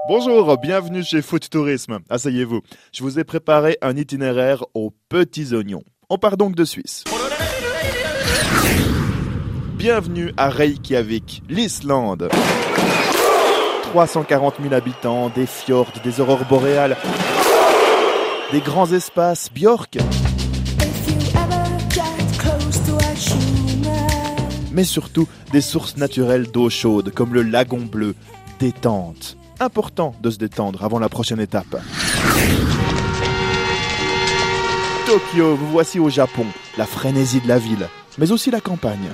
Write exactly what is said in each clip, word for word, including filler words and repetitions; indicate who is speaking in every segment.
Speaker 1: Bonjour, bienvenue chez Foot Tourisme. Asseyez-vous, je vous ai préparé un itinéraire aux petits oignons. On part donc de Suisse. Bienvenue à Reykjavik, l'Islande. trois cent quarante mille habitants, des fjords, des aurores boréales, des grands espaces, Björk. Mais surtout des sources naturelles d'eau chaude comme le lagon bleu. Détente. Important de se détendre avant la prochaine étape. Tokyo, vous voici au Japon, la frénésie de la ville, mais aussi la campagne.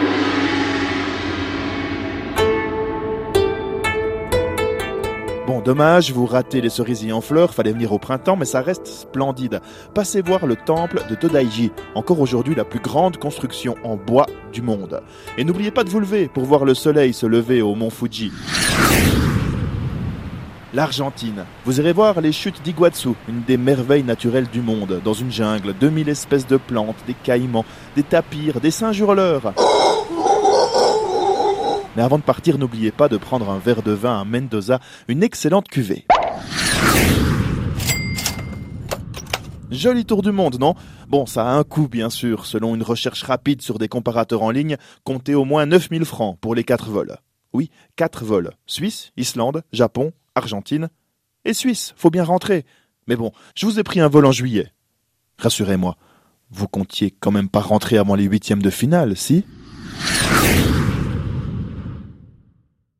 Speaker 1: Bon, dommage, vous ratez les cerisiers en fleurs, fallait venir au printemps, mais ça reste splendide. Passez voir le temple de Todaiji, encore aujourd'hui la plus grande construction en bois du monde. Et n'oubliez pas de vous lever pour voir le soleil se lever au mont Fuji. L'Argentine. Vous irez voir les chutes d'Iguazu, une des merveilles naturelles du monde, dans une jungle, deux mille espèces de plantes, des caïmans, des tapirs, des singes hurleurs. Mais avant de partir, n'oubliez pas de prendre un verre de vin à Mendoza, une excellente cuvée. Joli tour du monde, non ? Bon, ça a un coût, bien sûr. Selon une recherche rapide sur des comparateurs en ligne, comptez au moins neuf mille francs pour les quatre vols. Oui, quatre vols. Suisse, Islande, Japon, Argentine et Suisse. Faut bien rentrer. Mais bon, je vous ai pris un vol en juillet. Rassurez-moi, vous comptiez quand même pas rentrer avant les huitièmes de finale, si ?